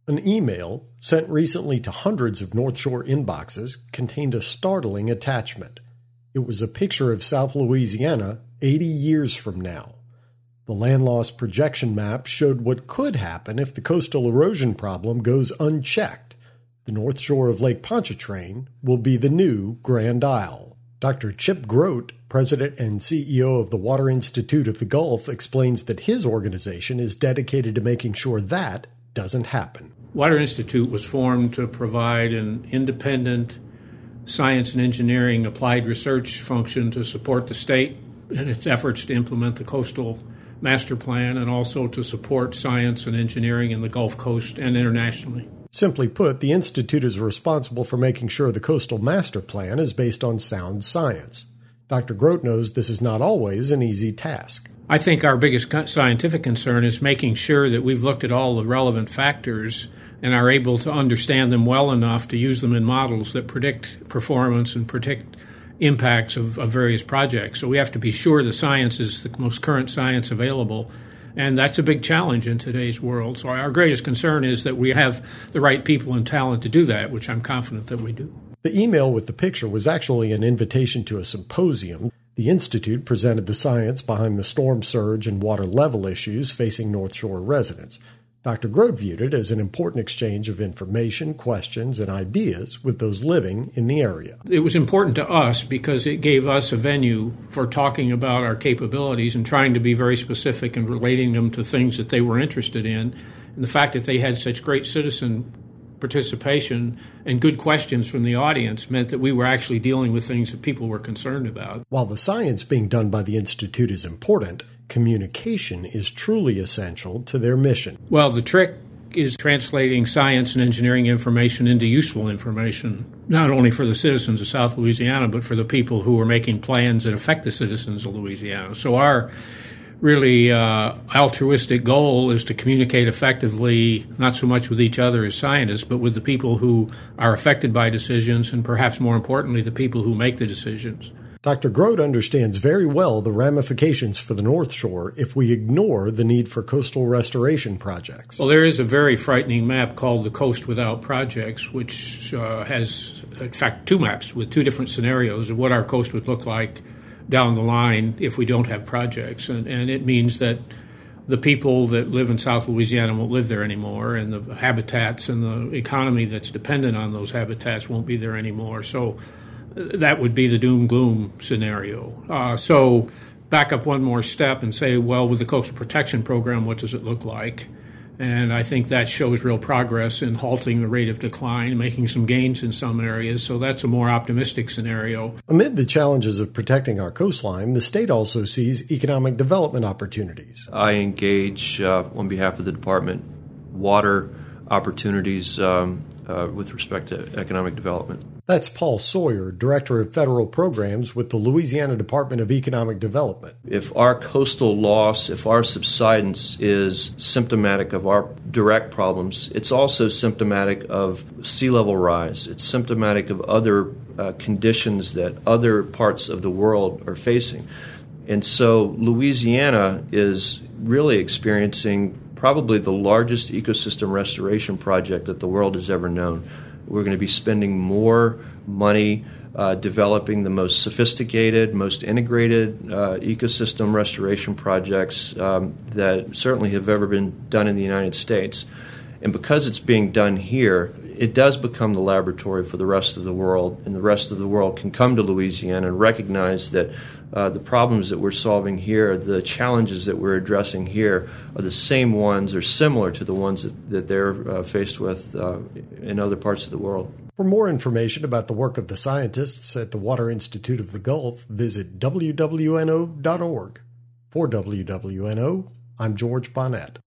An email, sent recently to hundreds of North Shore inboxes, contained a startling attachment. It was a picture of South Louisiana 80 years from now. The land loss projection map showed what could happen if the coastal erosion problem goes unchecked. The North Shore of Lake Pontchartrain will be the new Grand Isle. Dr. Chip Grote, President and CEO of the Water Institute of the Gulf, explains that his organization is dedicated to making sure that doesn't happen. Water Institute was formed to provide an independent science and engineering applied research function to support the state in its efforts to implement the coastal master plan and also to support science and engineering in the Gulf Coast and internationally. Simply put, the Institute is responsible for making sure the coastal master plan is based on sound science. Dr. Grote knows this is not always an easy task. I think our biggest scientific concern is making sure that we've looked at all the relevant factors and are able to understand them well enough to use them in models that predict performance and predict impacts of various projects. So we have to be sure the science is the most current science available, and that's a big challenge in today's world. So our greatest concern is that we have the right people and talent to do that, which I'm confident that we do. The email with the picture was actually an invitation to a symposium. The Institute presented the science behind the storm surge and water level issues facing North Shore residents. Dr. Grote viewed it as an important exchange of information, questions, and ideas with those living in the area. It was important to us because it gave us a venue for talking about our capabilities and trying to be very specific and relating them to things that they were interested in. And the fact that they had such great citizen participation and good questions from the audience meant that we were actually dealing with things that people were concerned about. While the science being done by the Institute is important, communication is truly essential to their mission. Well, the trick is translating science and engineering information into useful information, not only for the citizens of South Louisiana, but for the people who are making plans that affect the citizens of Louisiana. So our really altruistic goal is to communicate effectively, not so much with each other as scientists, but with the people who are affected by decisions and perhaps more importantly, the people who make the decisions. Dr. Grote understands very well the ramifications for the North Shore if we ignore the need for coastal restoration projects. Well, there is a very frightening map called the Coast Without Projects, which has, in fact, two maps with two different scenarios of what our coast would look like down the line if we don't have projects. And it means that the people that live in South Louisiana won't live there anymore, and the habitats and the economy that's dependent on those habitats won't be there anymore. So that would be the doom-gloom scenario. So back up one more step and say, well, with the Coastal Protection Program, what does it look like? And I think that shows real progress in halting the rate of decline, making some gains in some areas. So that's a more optimistic scenario. Amid the challenges of protecting our coastline, the state also sees economic development opportunities. I engage on behalf of the department water opportunities with respect to economic development. That's Paul Sawyer, Director of Federal Programs with the Louisiana Department of Economic Development. If our coastal loss, if our subsidence is symptomatic of our direct problems, it's also symptomatic of sea level rise. It's symptomatic of other conditions that other parts of the world are facing. And so Louisiana is really experiencing probably the largest ecosystem restoration project that the world has ever known. We're going to be spending more money developing the most sophisticated, most integrated ecosystem restoration projects that certainly have ever been done in the United States. And because it's being done here, it does become the laboratory for the rest of the world, and the rest of the world can come to Louisiana and recognize that the problems that we're solving here, the challenges that we're addressing here, are the same ones or similar to the ones that they're faced with in other parts of the world. For more information about the work of the scientists at the Water Institute of the Gulf, visit wwno.org. For WWNO, I'm George Bonnet.